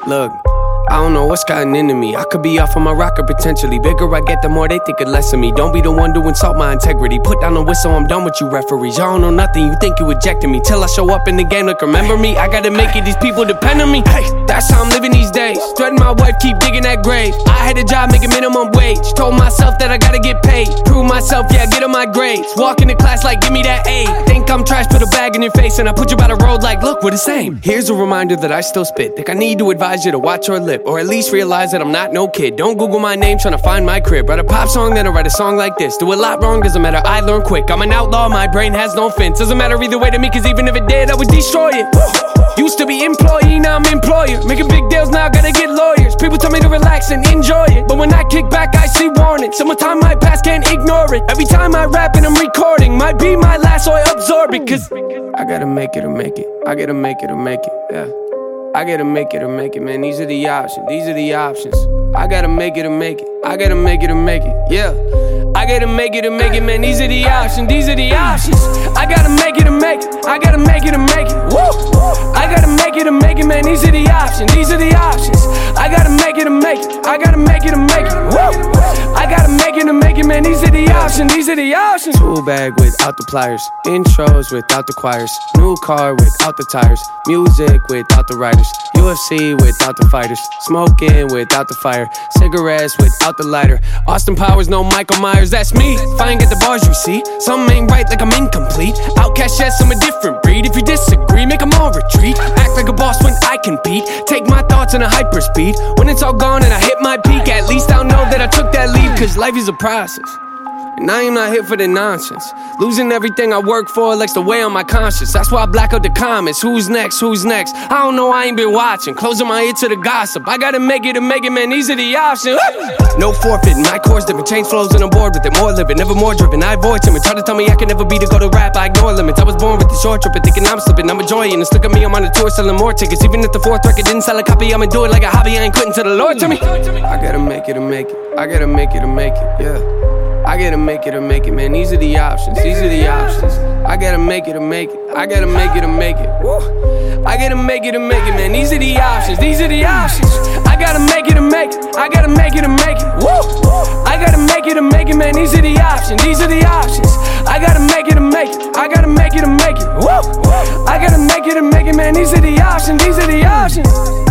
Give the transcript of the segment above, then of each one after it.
Look, I don't know what's gotten into me. I could be off on my rocker potentially. Bigger I get, the more they think it less of me. Don't be the one to insult my integrity. Put down the whistle, I'm done with you referees. Y'all don't know nothing, you think you ejected me. Till I show up in the game, like remember me. I gotta make it, these people depend on me. Hey, that's how I'm living these days. Threaten my wife, keep digging that grave. I had a job making minimum wage. Told myself that I gotta get paid. Prove myself, yeah, get on my grades. Walk into class like, give me that A. Think I'm trash, put a bag in your face. And I put you by the road like, look, we're the same. Here's a reminder that I still spit. Think I need to advise you to watch your lip. Or at least realize that I'm not no kid. Don't Google my name trying to find my crib. Write a pop song, then I write a song like this. Do a lot wrong, doesn't matter, I learn quick. I'm an outlaw, my brain has no fence. Doesn't matter either way to me, cause even if it did, I would destroy it. Used to be employee, now I'm employer. Making big deals, now I gotta get lawyers. People tell me to relax and enjoy it, but when I kick back, I see warning. Summertime might pass, can't ignore it. Every time I rap and I'm recording, might be my last, so I absorb it. Cause I gotta make it or make it. I gotta make it or make it, yeah. I gotta make it or make it, man, these are the options, these are the options. I gotta make it or make it, I gotta make it or make it, yeah. I gotta make it or make it, man, these are the options, these are the options. I gotta make it or make it, I gotta make it or make it, woo. I gotta make it or make it, man, these are the options, these are the options. I gotta make it or make it, I gotta make it or make it, woo. I gotta make it or make it, man, these are the options, these are the options. Tool bag without the pliers, intros without the choirs, new car without the tires, music without the writers, UFC without the fighters, smoking without the fire, cigarettes without the lighter, Austin Powers, no Michael Myers, that's me. If I ain't get the bars, you see, something ain't right like I'm incomplete. Outcast, yes, I'm a different breed. If you disagree, make them all retreat. Act like a boss when I compete. Take my thoughts in a hyperspeed. When it's all gone and I hit my peak, at least I'll know that I took that leap. Cause life is a process, and I am not here for the nonsense. Losing everything I work for likes to weigh on my conscience. That's why I black out the comments. Who's next? Who's next? I don't know, I ain't been watching. Closing my ear to the gossip. I gotta make it or make it, man, these are the options. No forfeiting, my course different. Change flows and I'm bored with it. More living, never more driven. I avoid timid. Try to tell me I can never be to go to rap. I ignore limits. I was born with the short trip and thinking I'm slipping. I'm enjoying this. Look at me, I'm on a tour selling more tickets. Even if the fourth record didn't sell a copy, I'ma do it like a hobby. I ain't quitting till the Lord tell me. I gotta make it or make it. I gotta make it or make it, yeah. I gotta make it or make it, man, these are the options, these are the options. I gotta make it or make it, I gotta make it or make it, woo. I gotta make it or make it, man, these are the options, these are the options. I gotta make it or make it, I gotta make it or make it, woo. I gotta make it or make it, man, these are the options, these are the options. I gotta make it or make it, I gotta make it or make it, woo. I gotta make it or make it, man, these are the options, these are the options.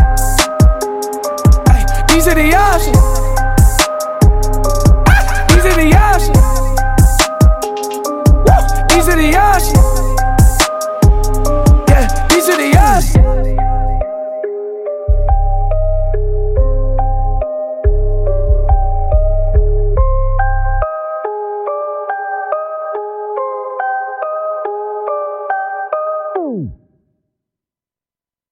Ay, these are the options. These are the options. These are the options.